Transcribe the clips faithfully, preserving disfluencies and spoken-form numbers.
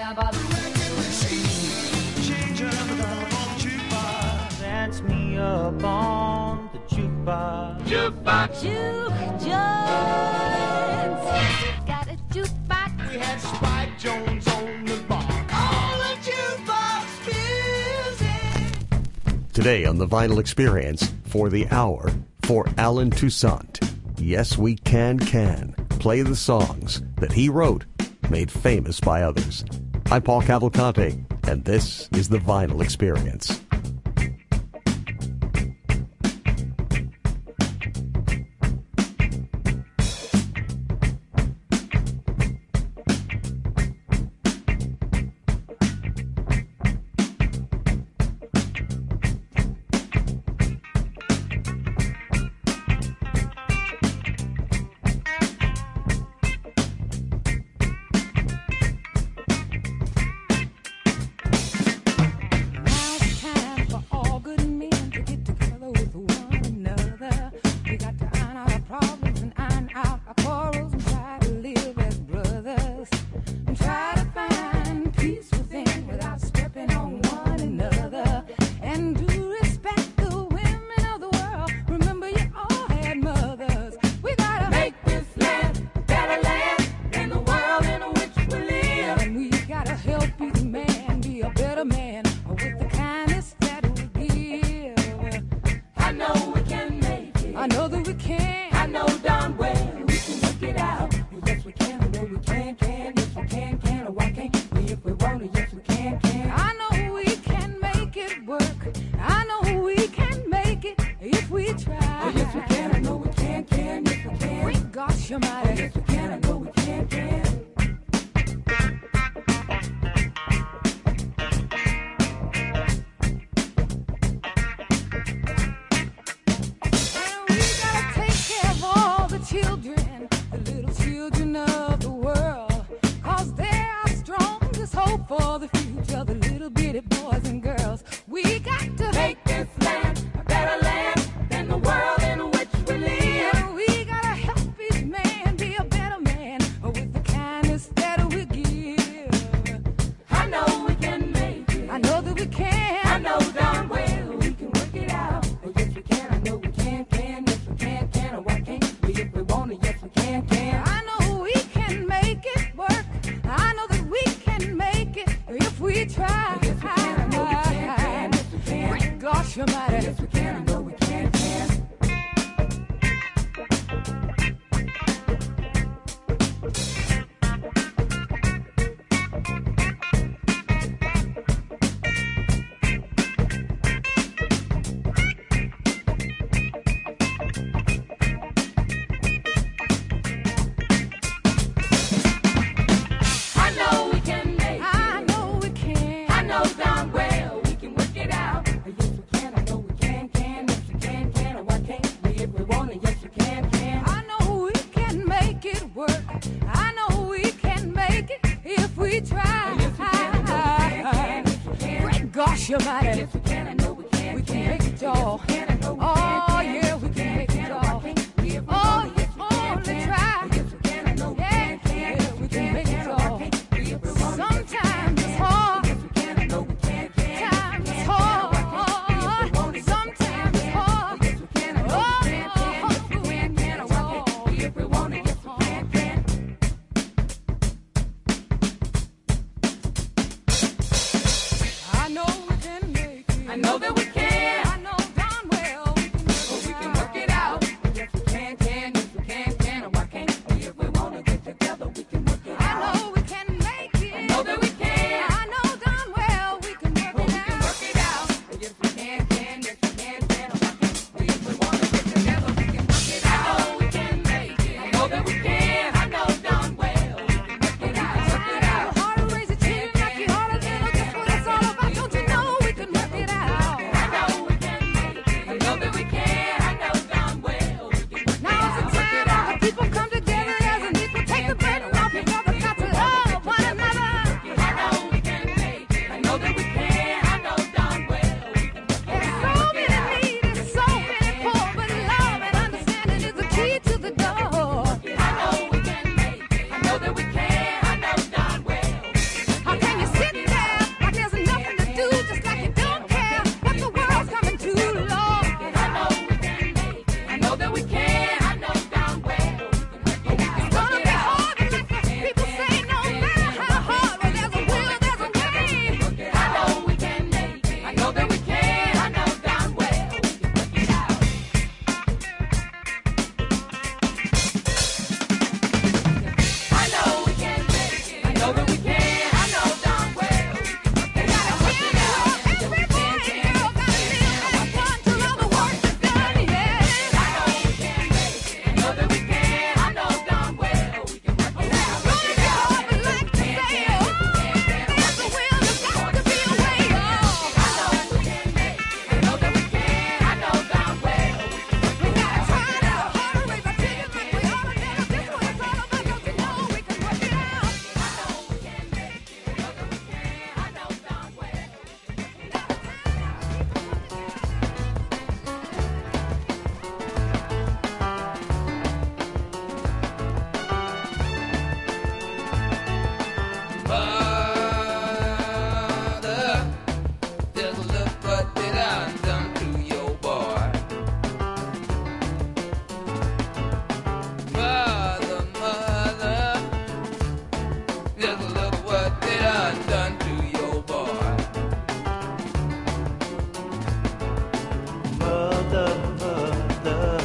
about the change up the jukebox. Dance me up on the jukebox. Jukebox. Juke joints. Got a jukebox. We had Spike Jones on the bar. All the jukebox music. Today on the Vinyl Experience, for the hour, for Alan Toussaint. Yes, we can, can play the songs that he wrote, made famous by others. I'm Paul Cavalcante, and this is the Vinyl Experience. I know that we can. I know darn well we can Just look what they done done to your boy. Mother, mother,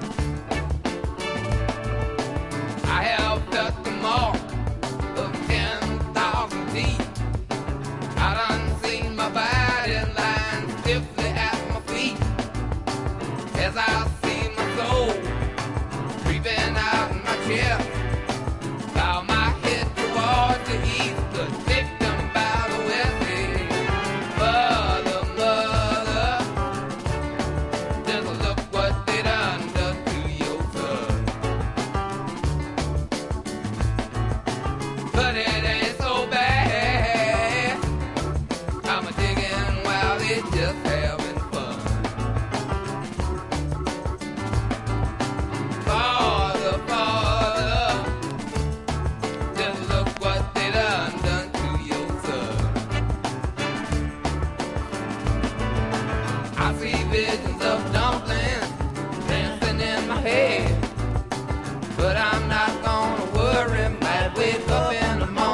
I have felt the mark of ten thousand teeth. I done seen my body lying stiffly at my feet as I see my soul creeping out my chest. Bow my head towards the east, the victim by the west. Mother, mother, just look what they done done to your son. But it ain't so bad. I'm a digging while it's just having fun. Father, father, just look what they done done to your son. I see visions of dumplings dancing in my head, but I'm not gonna worry. Might wake up in the morning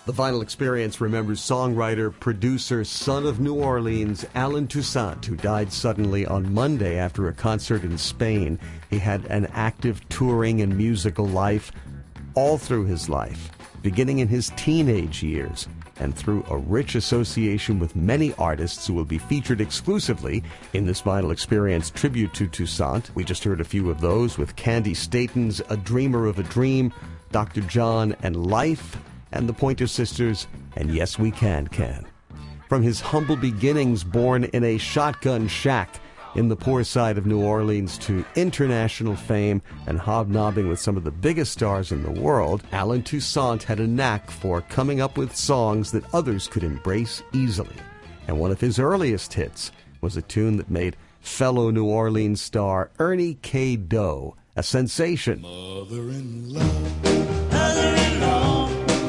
The Vinyl Experience remembers songwriter, producer, son of New Orleans, Allen Toussaint, who died suddenly on Monday after a concert in Spain. He had an active touring and musical life all through his life, beginning in his teenage years, and through a rich association with many artists who will be featured exclusively in this Vinyl Experience tribute to Toussaint. We just heard a few of those with Candy Staton's A Dreamer of a Dream, Doctor John and Life, and the Pointer Sisters, and Yes We Can Can. From his humble beginnings, born in a shotgun shack in the poor side of New Orleans, to international fame and hobnobbing with some of the biggest stars in the world, Allen Toussaint had a knack for coming up with songs that others could embrace easily. And one of his earliest hits was a tune that made fellow New Orleans star Ernie K. Doe a sensation. Mother-in-law, mother-in-law,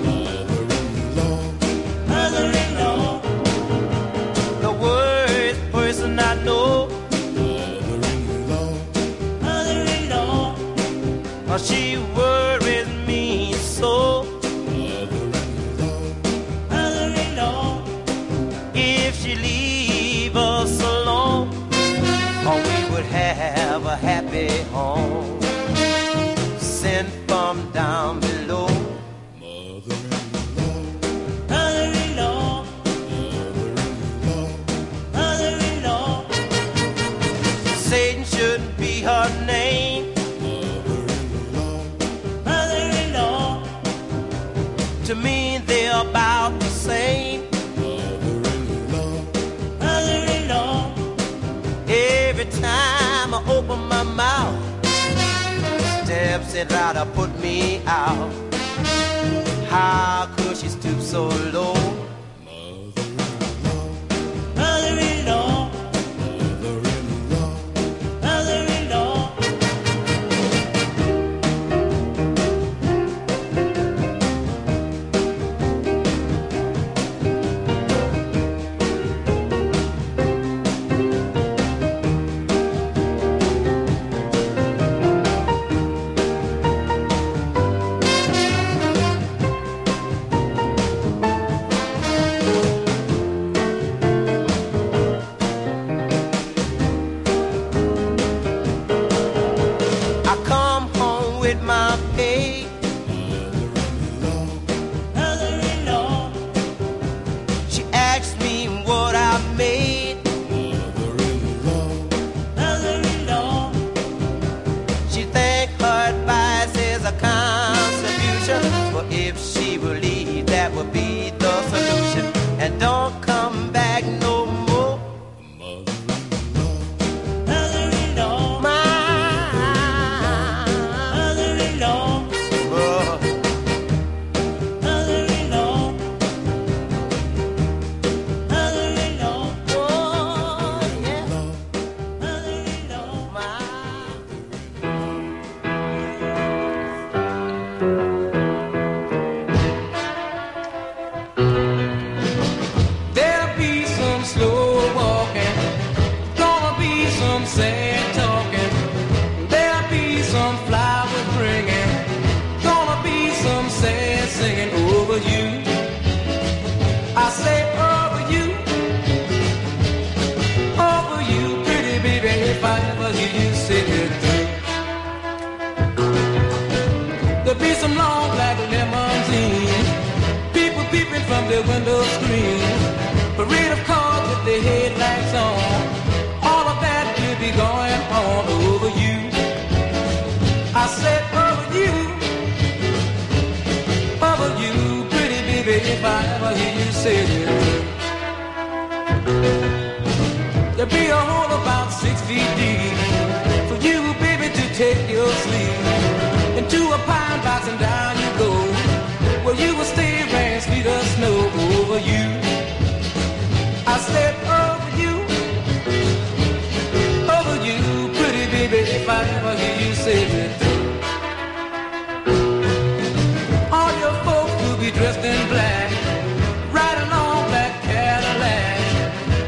mother-in-law, mother-in-law, the worst person I know. Mother-in-law, mother-in-law, oh, she worries me so. Mother-in-law, mother-in-law, if she leave us alone, oh, we would have a happy home. Sent from down below. Mother-in-law, mother-in-law, mother-in-law, mother-in-law. Satan shouldn't be her name. Mother-in-law, mother-in-law. To me they're about the same. Mother-in-law, mother-in-law. Every time I open my mouth, steps and try to put me out. How could she stoop so low? Mother-in-law, mother-in-law, mother-in-law, mother-in-law.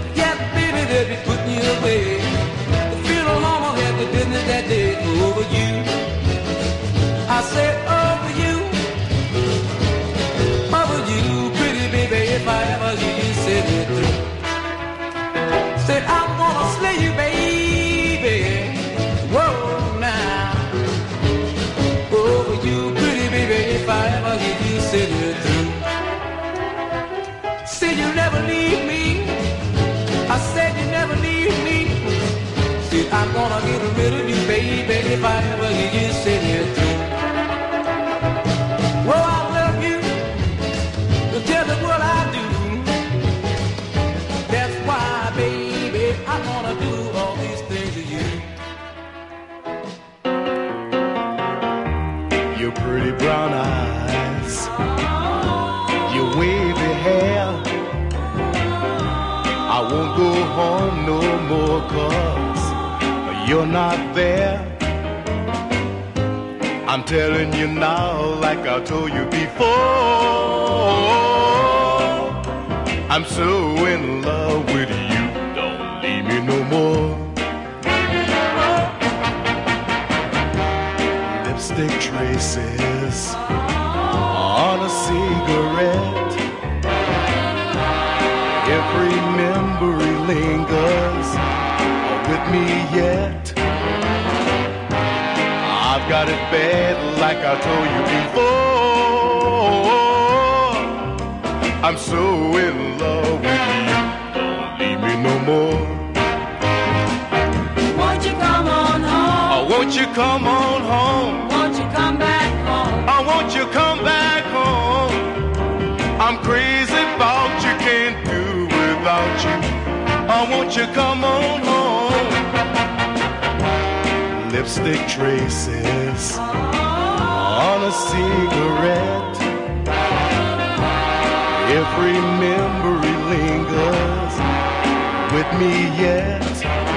Putting you away. The funeral home had the business that day over you. slay you, baby. Whoa, now. Oh, you pretty baby, if I ever get you said you through. Said you never leave me. I said you never leave me. Said I'm gonna get rid of you, baby, if I ever get you said you through. Well, I love you. To tell the world I do. That's why, baby, I'm gonna do all these things to you. Your pretty brown eyes, your wavy hair. I won't go home no more 'cause you're not there. I'm telling you now, like I told you before, I'm so in love with you. Don't leave me no more. Lipstick traces on a cigarette. Every memory lingers with me yet. I've got it bad like I told you before. I'm so in love with you. Don't leave me no more. Won't you come on home? Oh, won't you come on home? Won't you come back home? Oh, won't you come back home? I'm crazy about you, can't do without you. Oh, won't you come on home? Lipstick traces on a cigarette. Every memory lingers with me yet.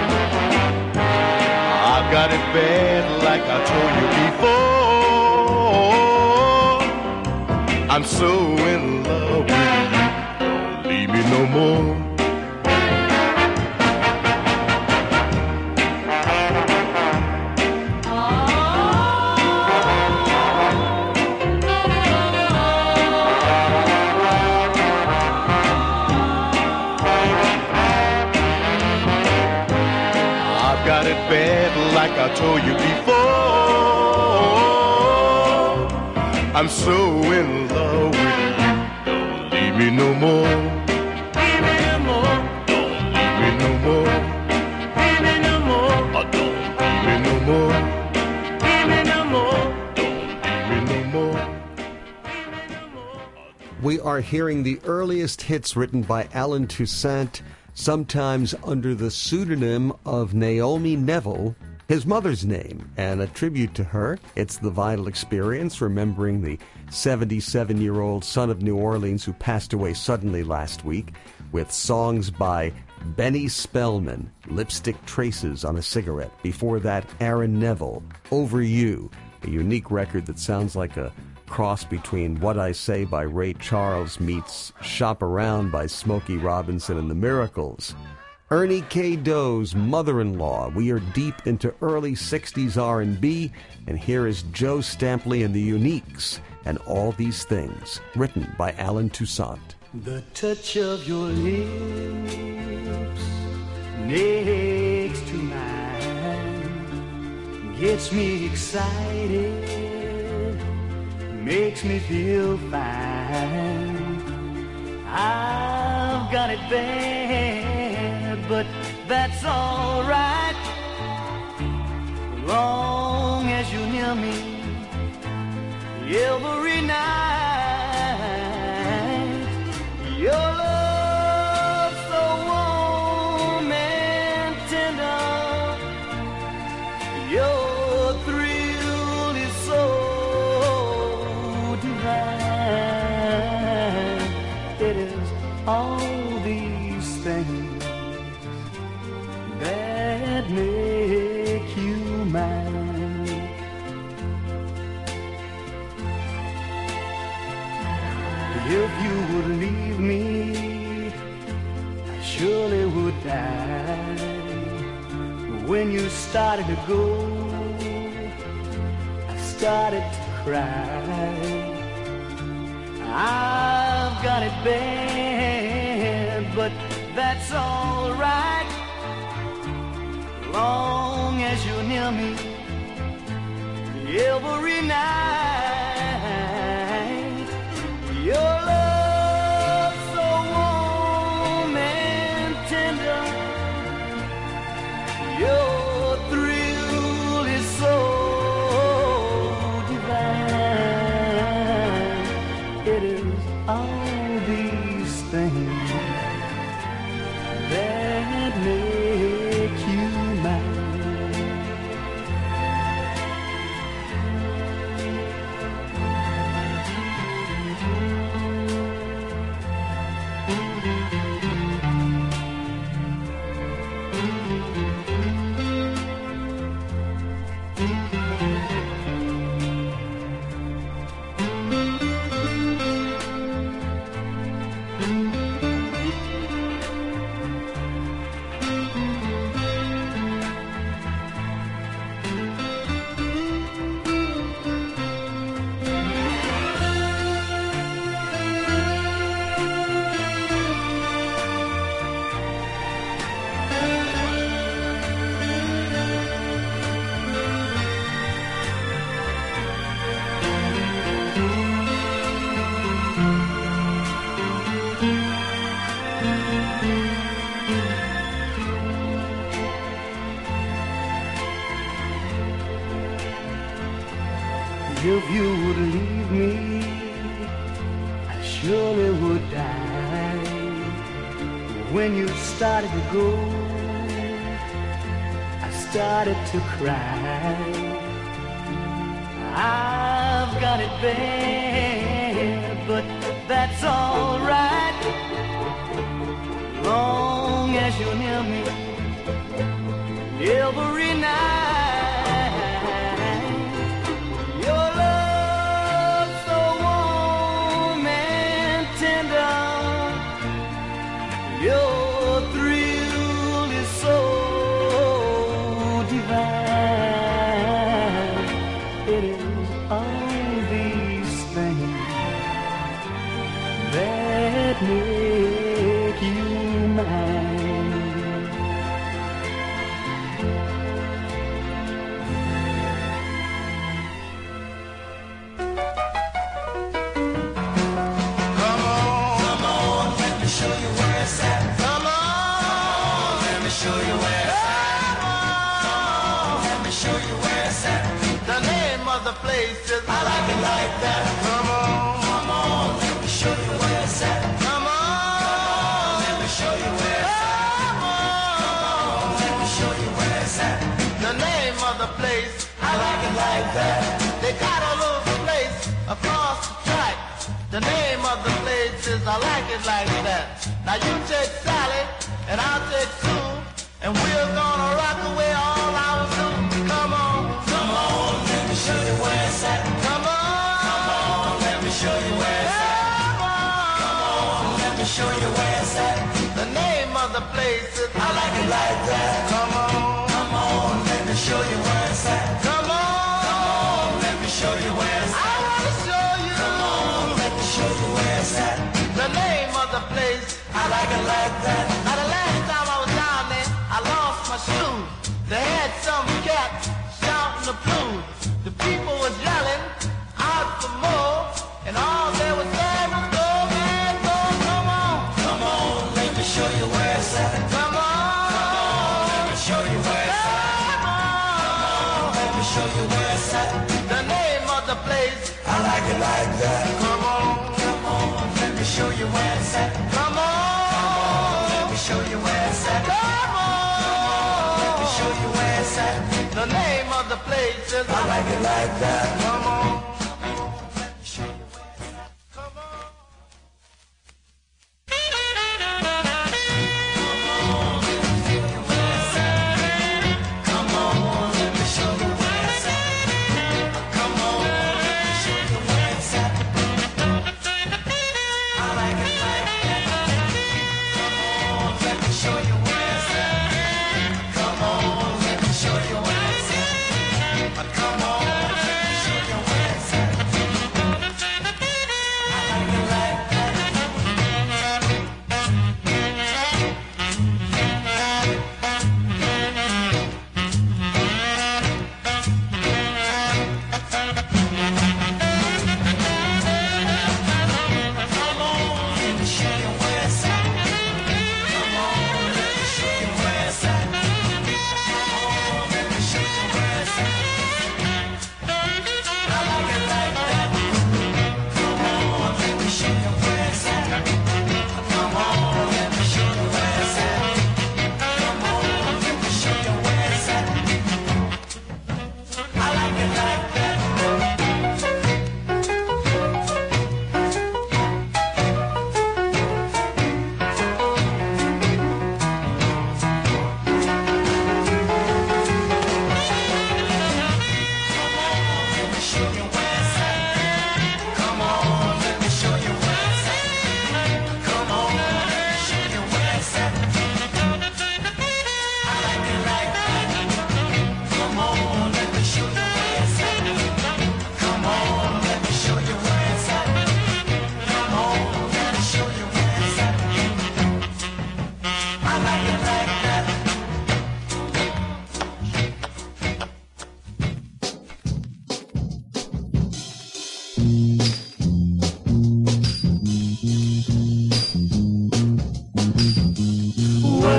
I've got it bad like I told you before. I'm so in love with you. Don't leave me no more. Got it bad like I told you before. I'm so in love with you. Don't leave me no more. Leave me no more. Don't leave me no more. Leave me no more. Oh, don't leave me no more. Leave me no more. Don't leave me no more. We are hearing the earliest hits written by Allen Toussaint, sometimes under the pseudonym of Naomi Neville, his mother's name, and a tribute to her. It's The Vital Experience, remembering the seventy-seven-year-old son of New Orleans who passed away suddenly last week, with songs by Benny Spellman, Lipstick Traces on a Cigarette. Before that, Aaron Neville, Over You, a unique record that sounds like a cross between What I Say by Ray Charles meets Shop Around by Smokey Robinson and the Miracles. Ernie K. Doe's Mother-in-Law. We are deep into early sixties R and B, and here is Joe Stampley and the Uniques and All These Things, written by Allen Toussaint. The touch of your lips next to mine gets me excited, makes me feel fine. I've got it bad, but that's all right, long as you're near me every night. Your love so warm and tender, your thrill is so divine. It is all these things that make you mine. If you would leave me, I surely would die. When you started to go, I started to cry. I've got it bad, but that's all right, as you're near me every night. Your love so warm and tender, your thrill is so divine. It is all these things that make you mine. If you would leave me, I surely would die. When you started to go, I started to cry. I've got it bad, but that's all right. Long as you're near me every night. Your thrill is so divine. It is all these things that make you mine. Come on, come on, let me show you where it's at. Come on, let me show you where it's at. Come on, let me show you where it's at. The name of the place is I like it like that. Come on, come on, let me show you where it's at. Come on, let me show you where it's at. Come on, let me show you where it's at. The name of the place I like it like that. They got a little place across the track. The name of the place is I like it like that. Now you take Sally and I'll take Sue, and we're gonna rock away all our blues. Come on, come on, let me show you where it's at. Come on, come on, let me show you where it's at. Come on, come on, let me show you where it's at. The name of the place is I like it like that. Come on, come on, let me show you where it's at. Come on, come on, let me show you where it's at. I wanna show you. Come on, let me show you where it's at. The name of the place I like it like that. Now the last time I was down there, I lost my shoes. They had some cat shouting the blues. The people was yelling out for more, and all they was saying was go, man, go. Come on, come on, let me show you where it's at. Come on, come on, let me show you where it's at. Come on, let me show you where it's at. The name of the place I like it like that. Come on, come on, let me show you where it's at. Come on, let me show you where it's at. Come on, let me show you where it's at. The name of the place is I like it like that. Come on, come on, let me show you where it's at. Come on. Come on, let me show you where it's at.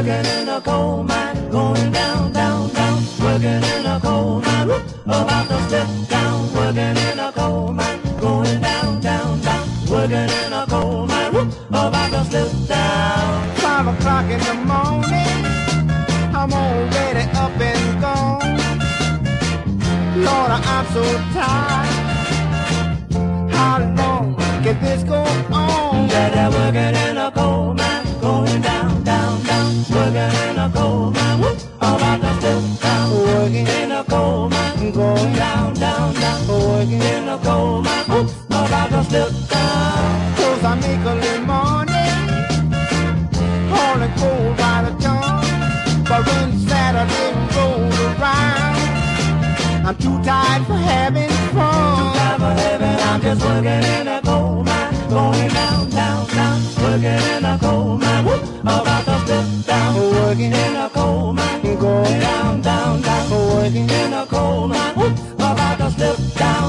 working in a coal mine, going down, down, down, working in a coal mine, whoop, about to slip down, working in a coal mine, going down, down, down, working in a coal mine, whoop, about to slip down. Five o'clock in the morning, I'm already up and gone. Lord, I'm so tired. How long can this go on? That they're working in a coal mine, going down, down, down, working in a coal mine, whoop, about to slip down, working in a coal mine, going down, down, down, working in a coal mine, whoop, about to slip down. Cause I make a little money, hauling coal by the ton. But when Saturday rolls around, I'm too tired for having fun. Too tired for having, I'm just working in a coal mine, going down, down, down, working in a coal mine, whoop, about to slip down, working in a coal mine, going down, down, down, working in a coal mine, whoop, about to slip down.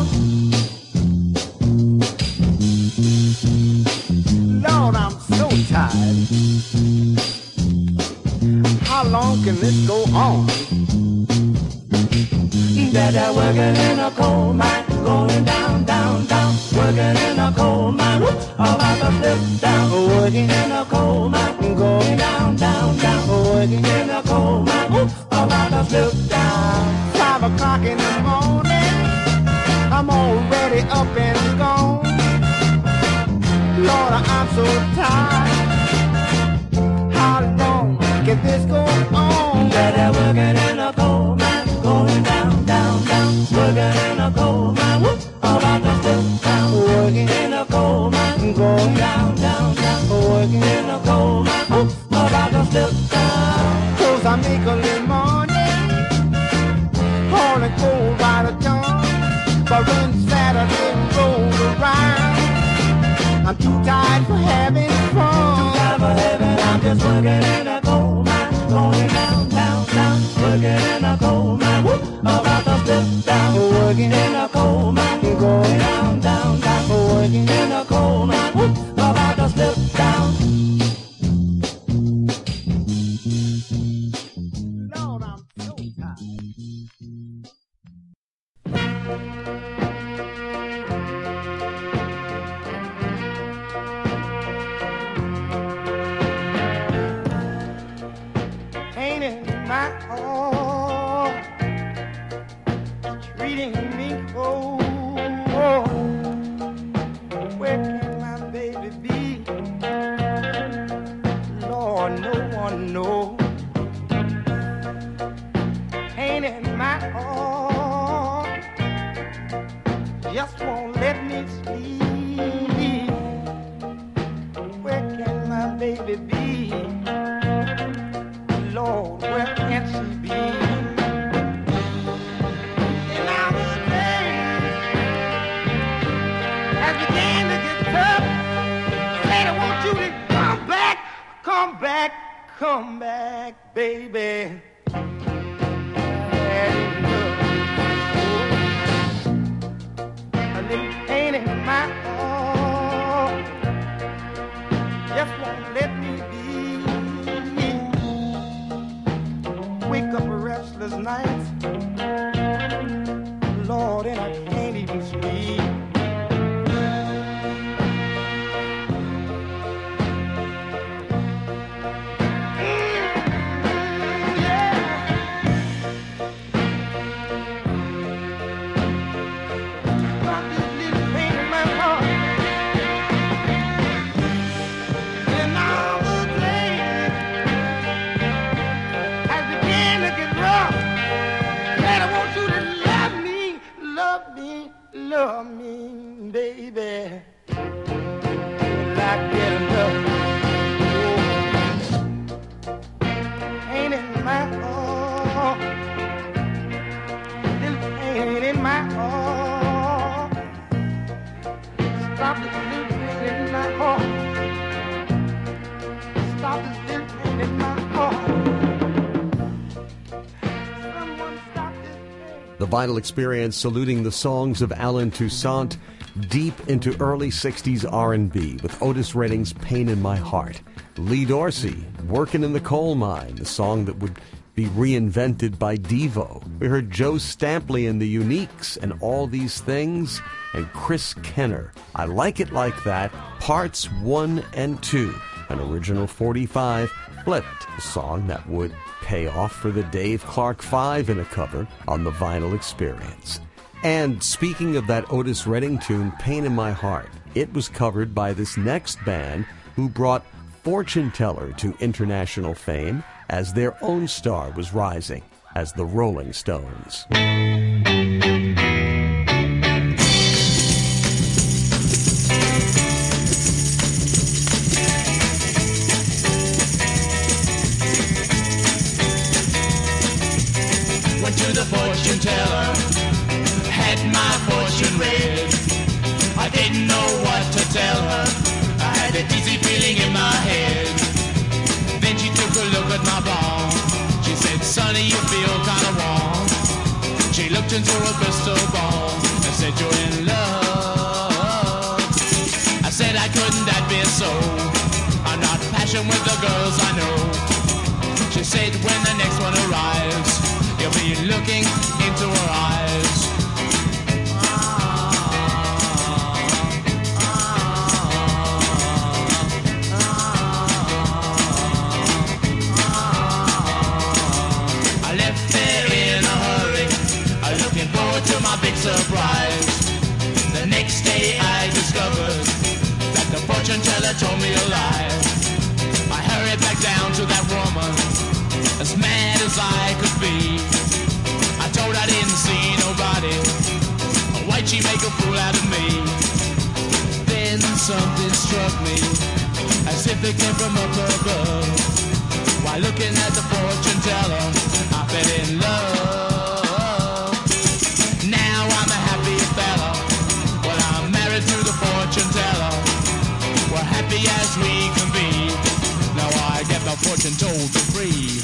Lord, I'm so tired. How long can this go on? That they're working in a coal mine, going down, down, down, working in a coal mine, whoop, about to slip down, working in a coal mine, going down, down, down, working in a coal mine, whoop, about to slip down. Five o'clock in the morning, I'm already up and gone. Lord, I'm so tired. How long can this go on? That they're working in a coal mine, going down, down, down, working in a coal mine, whoop, about to slip down, working in a coal mine, going down, down, down, working in a coal mine, whoop, about to slip down. Cause I make a little money, hauling coal by the ton. But when Saturday rolls around, I'm too tired for having fun. Too tired for having, I'm just working in a coal mine, going down, down, down, working in a coal mine, whoop, about to slip down, working in a coal mine, going down, down, down, working in a coal mine, whoop, about to slip down. Lord, I'm so tired. Ain't it my all treating me cold? Where can my baby be? Lord, no one knows. Ain't it my all just won't let me sleep? Where can my baby be? Lord, where can she be? And now the days has began to get tough. Said I want you to come back, come back, come back, baby. A little pain in my heart just won't let me be. Wake up a restless night, Lord, and I can't even sleep. Mm, yeah. Got this little pain in my heart, and all the days has began to get rough. And I want you to love me, love me, love me, baby. Till I get enough. Oh, ain't it my heart? Little pain in my heart. Stop this little pain in my heart. Stop this little pain in my heart. Someone stop this pain. The Vital Experience saluting the songs of Allen Toussaint deep into early sixties R and B with Otis Redding's Pain in My Heart. Lee Dorsey, Working in the Coal Mine, the song that would be reinvented by Devo. We heard Joe Stampley and the Uniques and All These Things, and Chris Kenner, I Like It Like That, Parts one and two, an original forty-five flipped, a song that would pay off for the Dave Clark Five in a cover on the Vinyl Experience. And speaking of that Otis Redding tune, Pain in My Heart, it was covered by this next band who brought Fortune Teller to international fame as their own star was rising, as the Rolling Stones. Went to the fortune teller, had my fortune read. I didn't know what to tell her, I had a dizzy feeling in my head. Then she took a look at my palm, she said, "Sonny, you feel kinda warm." She looked into a crystal ball and said, "You're in love." I said, "I couldn't that be so? I'm not passionate with the girls I know." She said, "When the next one arrives, you'll be looking into her eyes." I left there in a hurry, looking forward to my big surprise. The next day I discovered that the fortune teller told me a lie. I hurried back down to that woman, as mad as I could be. I told her I didn't see nobody, why'd she make a fool out of me? Then something struck me, as if it came from up above. While looking at the fortune teller, I fell in love. Now I'm a happy fella, well I'm married to the fortune teller. We're happy as we can be, now I get my fortune told for free.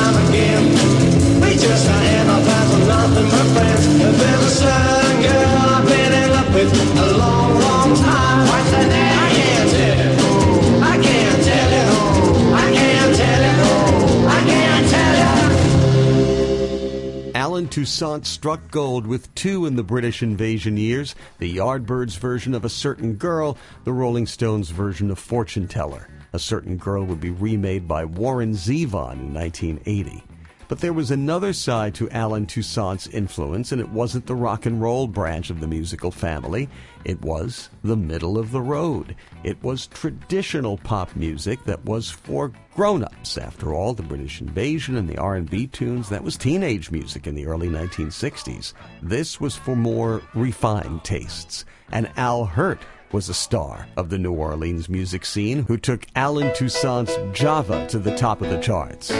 Just I end up as nothing but friends. There's a certain girl Alan Toussaint struck gold with two in the British invasion years, the Yardbirds version of A Certain Girl, the Rolling Stones version of Fortune Teller. A Certain Girl would be remade by Warren Zevon in nineteen eighty. But there was another side to Alan Toussaint's influence, and it wasn't the rock and roll branch of the musical family. It was the middle of the road. It was traditional pop music that was for grown-ups. After all, the British invasion and the R and B tunes, that was teenage music in the early nineteen sixties. This was for more refined tastes. And Al Hirt was a star of the New Orleans music scene who took Alan Toussaint's Java to the top of the charts.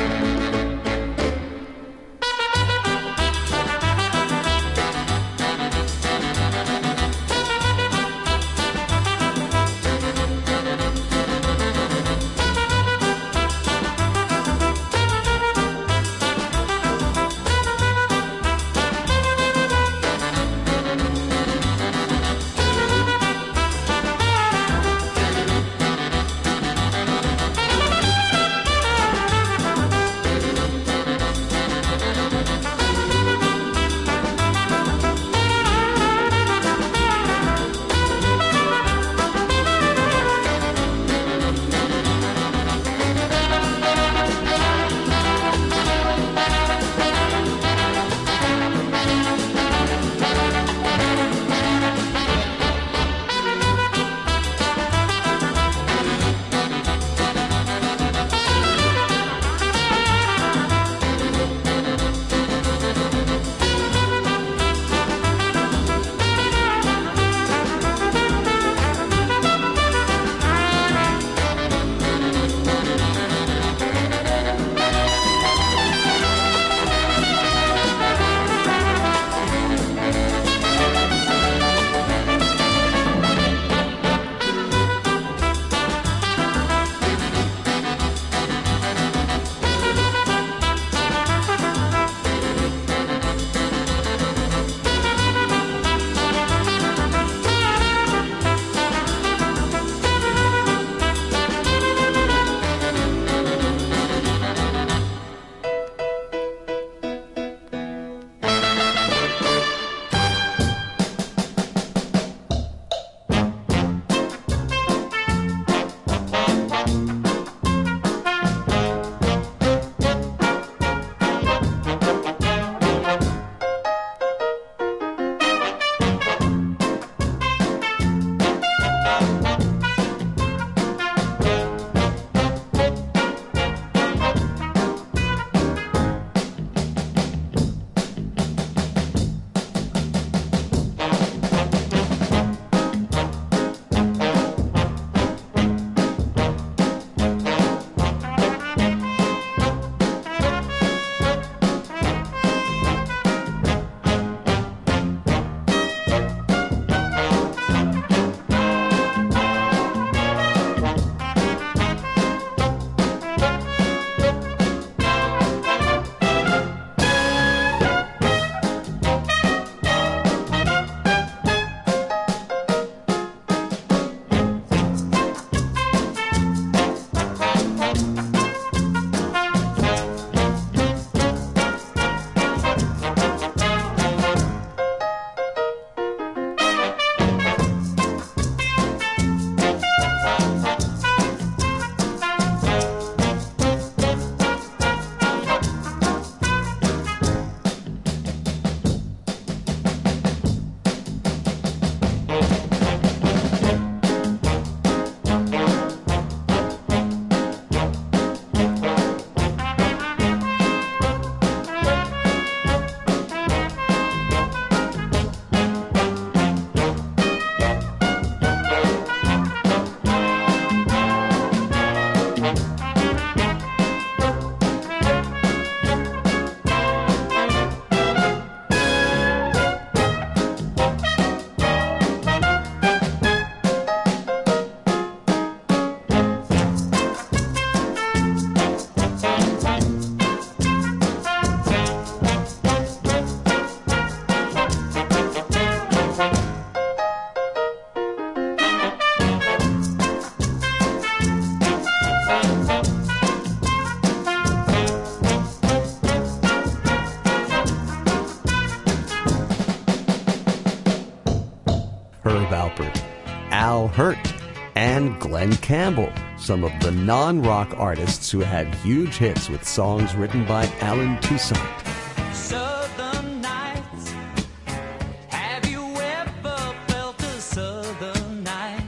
Al Hirt and Glenn Campbell, some of the non-rock artists who had huge hits with songs written by Allen Toussaint. Southern nights, have you ever felt a southern night?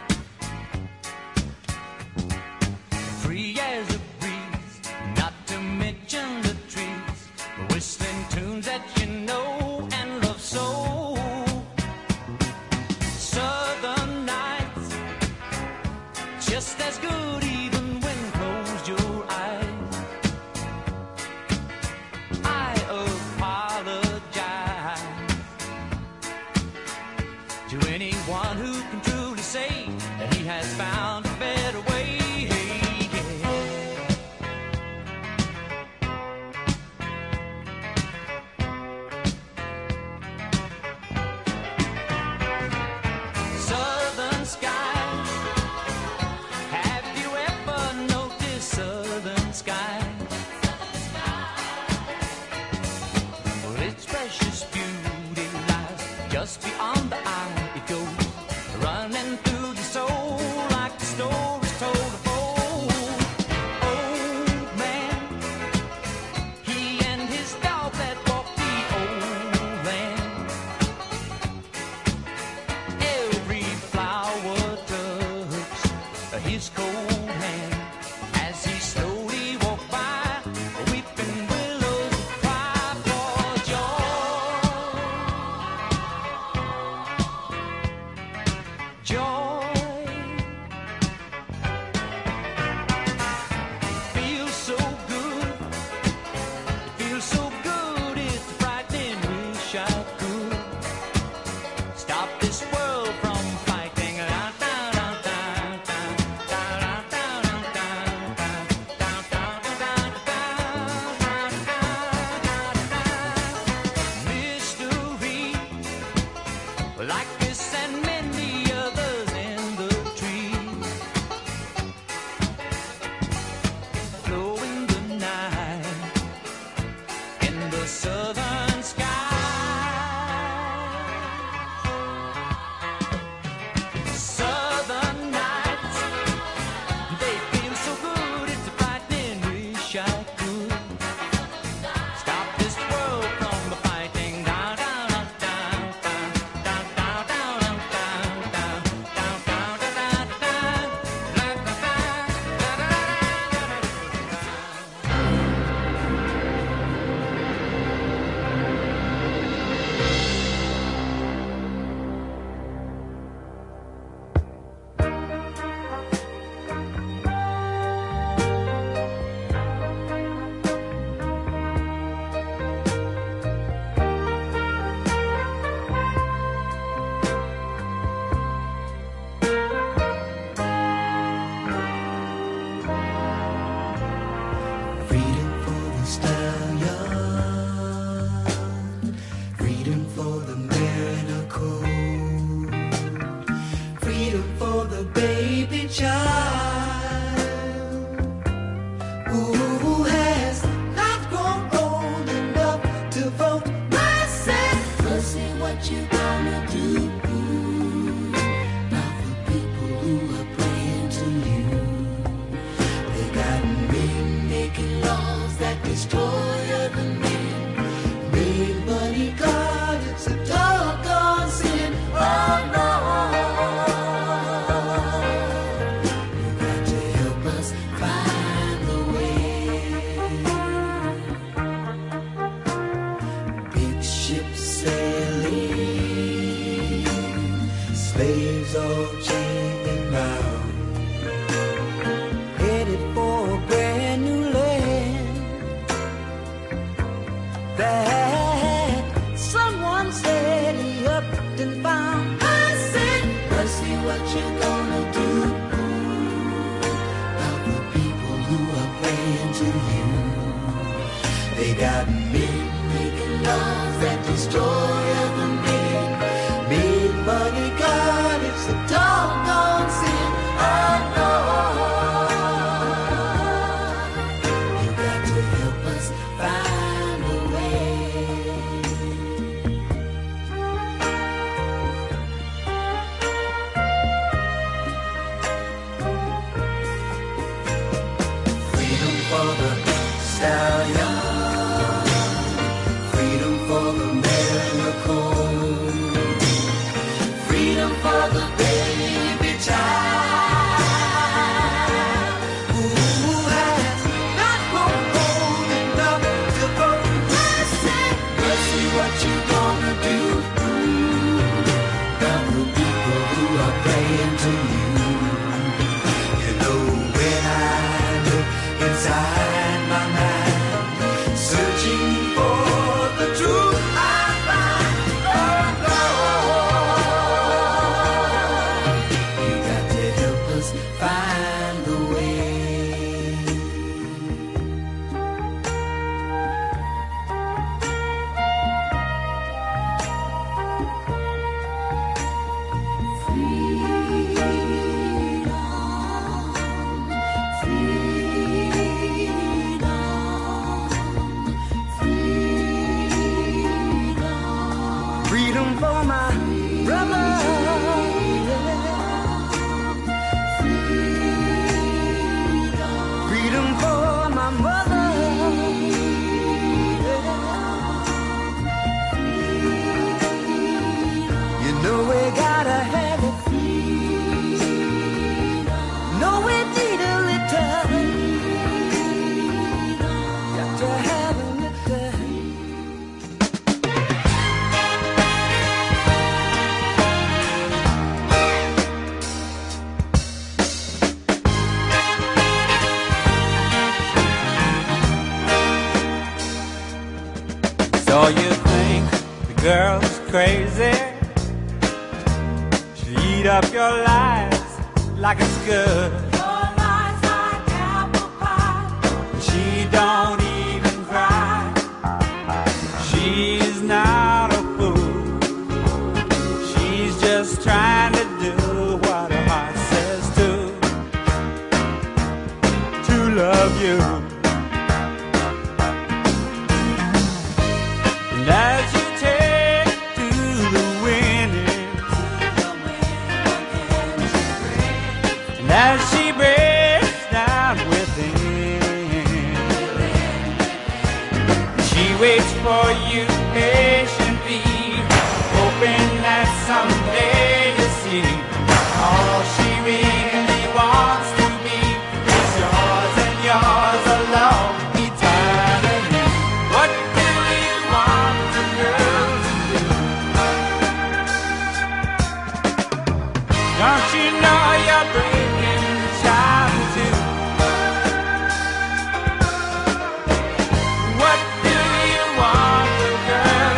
Free as a breeze, not to mention the trees, whistling tunes that you know and love so. Southern nights, just as good even when closed your eyes. I apologize to anyone who can truly say that he has found a better way. Southern skies, have you ever noticed southern skies? Well, its precious beauty lies just beyond the eye. It goes running through the soul like the stories told of old. Old man, he and his dog that walked the old land. Every flower touched his cold hand as he slowly walked by. Weeping willows cry for joy. Joy feels so good. It feels so good. It's frightening. Wish I could stop this world from fighting. Mystery, like this and many others in the trees, flow in the night in the southern sky. Southern nights, they feel so good. It's a frightening. Wish I could stop this world from fighting. Down, down, down, down, down, down, down, down, down, down, down, down, Freedom for the stallion, freedom for the miracle, freedom for the baby child who has not grown old enough to vote. I said, pussy, what you gonna do about the people who are praying to you? They got men making laws that destroy other men. Made money, God, it's a doggone sin. Oh no, you got to help us find the way. Big ships sailing, slaves all chained and bound, headed for a brand new land that someone said he up and found. I said, Pussy, what you gonna do about the people who are praying to you? They got men making laws that destroy other men. Made money, God, it's a doggone sin. I know. You got to help us find a way. girl's crazy. She eat up your lives like it's good. Your life's like apple pie. She don't even cry. She's not a fool. She's just trying to do what her heart says to. To love you. And as you take to the winning, and as she breaks down within, she waits for you patiently, hoping that someday you'll see all she really wants to be is yours and yours alone eternally. What do you want the girl to do? Don't you know you're breaking the child in two? What do you want the girl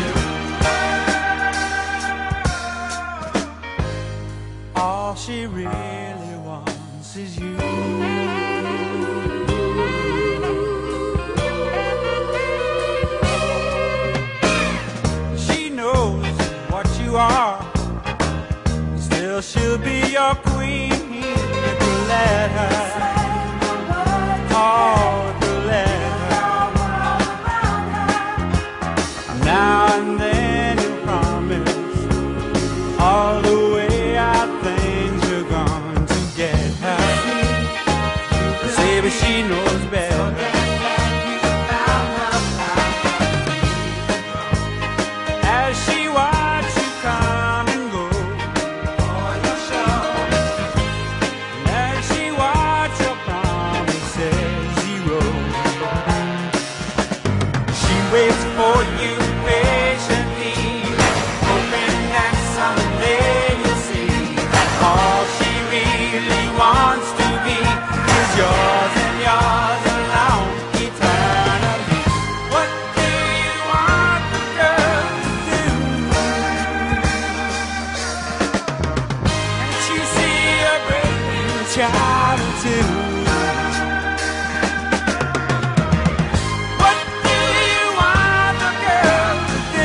to do? All she really wants is you. She knows what you are. Still, she'll be your queen if you let her. Oh, if you let her. Now and then you promise all the way out things are going to get her. Say, but she knows better. As she watches you come and go, and as she watches your promises erode, she waits for you patiently, hoping that someday you'll see that all she really wants to be is yours and yours alone eternally. What do you want the girl to do? Can't you see you're breaking the child in two? What do you want the girl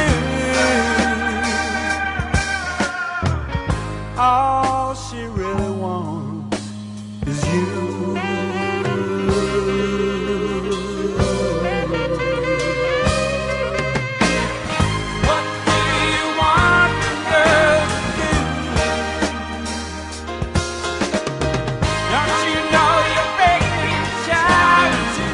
to do? All she really wants is you. What do you want the girl to do? Don't you know you're breaking the child in two?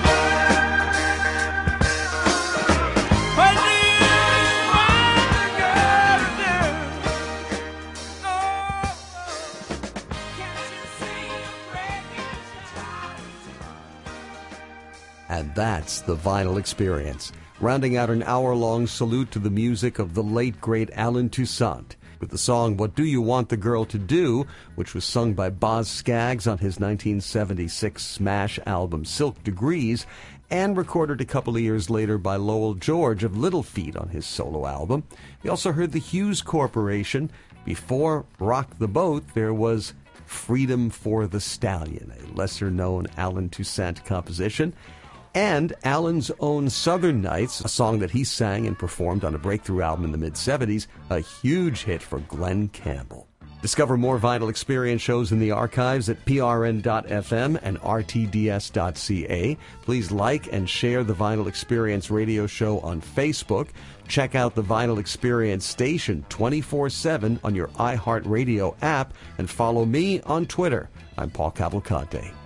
What do you want the girl to do? Oh, can't you see you're breaking the child in two? And that's the Vinyl Experience, rounding out an hour-long salute to the music of the late, great Alan Toussaint, with the song What Do You Want the Girl to Do, which was sung by Boz Scaggs on his nineteen seventy-six smash album Silk Degrees, and recorded a couple of years later by Lowell George of Little Feat on his solo album. We also heard the Hughes Corporation. Before Rock the Boat, there was Freedom for the Stallion, a lesser-known Alan Toussaint composition, and Alan's own Southern Nights, a song that he sang and performed on a breakthrough album in the mid-seventies, a huge hit for Glenn Campbell. Discover more Vinyl Experience shows in the archives at p r n dot f m and r t d s dot c a. Please like and share the Vinyl Experience radio show on Facebook. Check out the Vinyl Experience station twenty-four seven on your iHeartRadio app, and follow me on Twitter. I'm Paul Cavalcante.